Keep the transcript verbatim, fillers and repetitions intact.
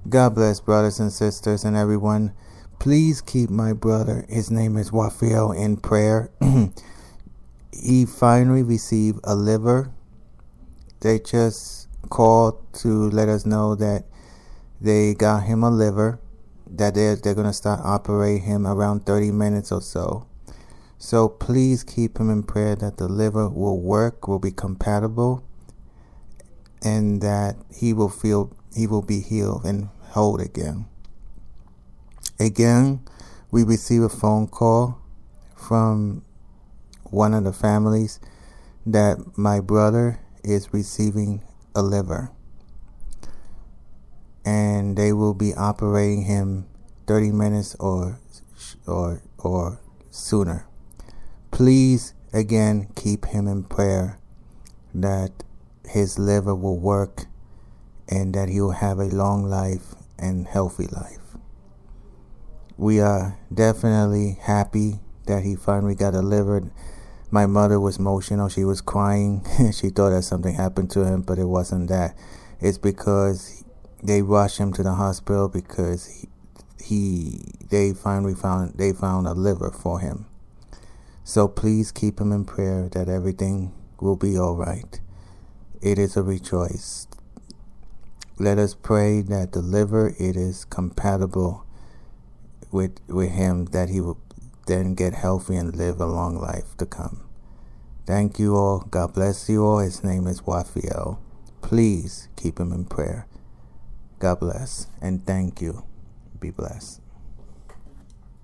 God bless, brothers and sisters and everyone. Please keep my brother, his name is Wafiel, in prayer. He finally received a liver. They just called to let us know that they got him a liver, that they're, they're going to start operating him around thirty minutes or so. So please keep him in prayer that the liver will work, will be compatible, and that he will feel, he will be healed and whole again. Again, we received a phone call from one of the families that my brother is receiving a liver, and they will be operating him thirty minutes or or or sooner. Please, again, keep him in prayer that his liver will work and that he will have a long life and healthy life. We are definitely happy that he finally got a liver. My mother was emotional. She was crying. She thought that something happened to him, but it wasn't that. It's because they rushed him to the hospital because he, he they finally found they found a liver for him. So please keep him in prayer that everything will be all right. It is a rejoice. Let us pray that the liver, it is compatible with with him, that he will then get healthy and live a long life to come. Thank you all. God bless you all. His name is Wafiel. Please keep him in prayer. God bless and thank you. Be blessed.